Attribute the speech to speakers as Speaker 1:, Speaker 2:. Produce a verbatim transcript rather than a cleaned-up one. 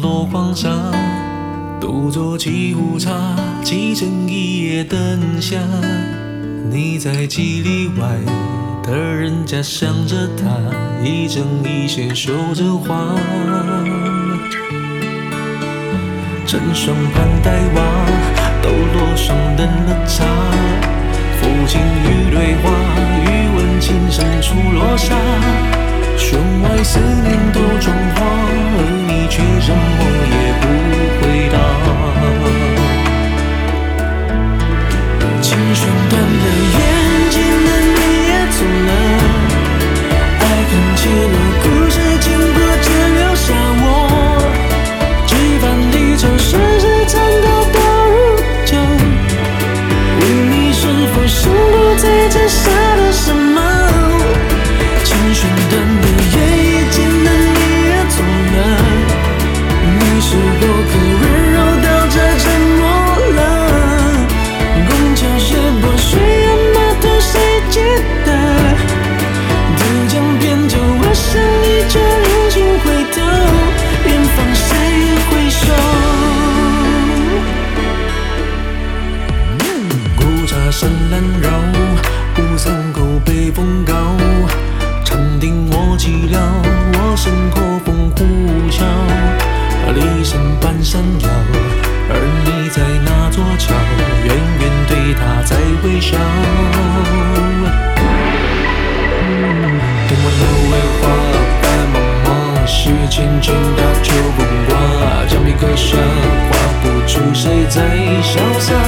Speaker 1: 落黄沙，独坐沏壶茶，沏成一夜灯下。你在几里外的人家想着他，一针一线绣着花。枕霜盘黛瓦，抖落霜灯了茶。抚琴与对话，欲问琴声出落沙。弦外思念都妆花，而你却什么也不回答。琴弦断了，眼睛的你也走了，爱恨结了，故事经过只留下我。几番离愁，世事残道到如旧。问你是否想过，在这傻了什么？琴弦断了，夜已渐冷，你也走了。你是否可温柔到这沉默了？拱桥斜坡，水岸码头，谁记得？渡江边酒，我想你却无情回头，远方谁回首？古茶深蓝绕，古三口北风高。长亭我寂寥，我身破风呼啸。离身半山腰，而你在那座桥，远远对他在微笑。听完了尾花，白茫茫，是浅浅的秋风刮，江边刻下，画不出谁在潇洒。